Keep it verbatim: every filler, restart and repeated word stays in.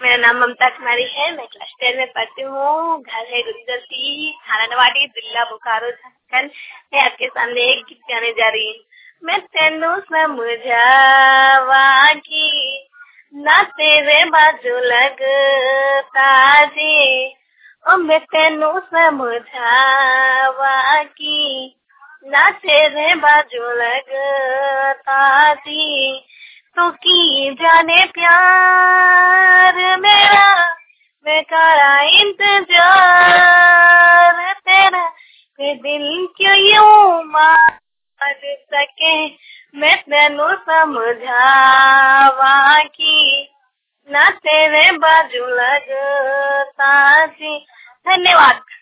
मेरा नाम ममता कुमारी है। मैं क्लास टेन में पढ़ती हूँ। घर है गुजरती थाना नवाडी, जिला बोकारो, झारखंड। मैं आपके सामने एक गीत गाने जा रही हूँ। मैं तेनू समझावा की ना तेरे बाजू लगता जी, ओ मैं तेनू समझावा की ना तेरे बाजू लगता जी, तो की जाने प्यार मेरा मैं करा इंतजार तेरा, के दिल क्यों यूं मार सके, मैं तेनू समझावा की ना तेरे बाजू लगता जी। धन्यवाद।